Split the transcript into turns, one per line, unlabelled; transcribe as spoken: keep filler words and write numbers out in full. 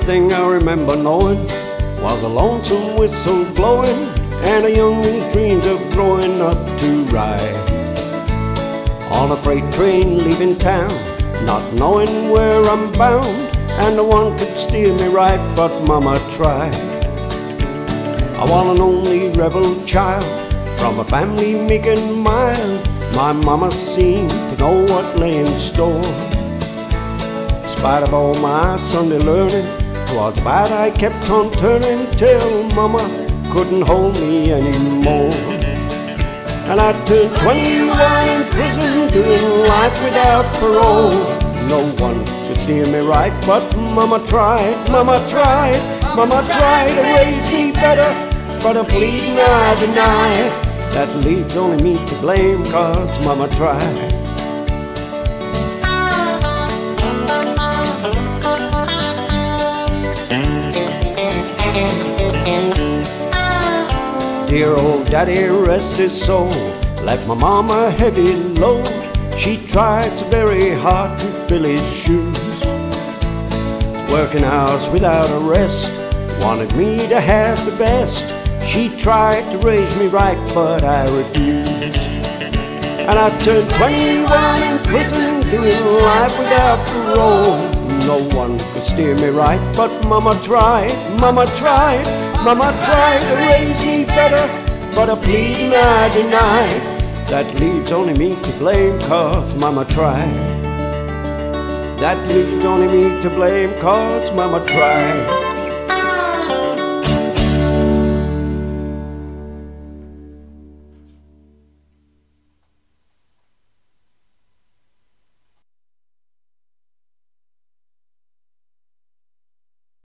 thing I remember knowing was a lonesome whistle blowing and a youngling's dreams of growing up to ride on a freight train leaving town, not knowing where I'm bound, and no one could steer me right, but Mama tried. I was an only rebel child from a family meek and mild. My mama seemed to know what lay in store. In spite of all my Sunday learning, 'twas bad I kept on turning till Mama couldn't hold me anymore. And I turned twenty-one in prison, doing life without parole. No one could steer me right, but Mama tried, Mama tried, Mama tried to raise me better, but a pleading I denied. That leaves only me to blame, 'cause Mama tried. Dear old Daddy, rest his soul, left my mama a heavy load. She tried so very hard to fill his shoes, working hours without a rest, wanted me to have the best. She tried to raise me right, but I refused. And I turned twenty-one in prison, doing life without parole. No one could steer me right, but Mama tried, Mama tried, Mama tried to raise me better, but a pleading I denied. That leaves only me to blame, 'cause Mama tried. That leaves only me to blame, 'cause Mama tried.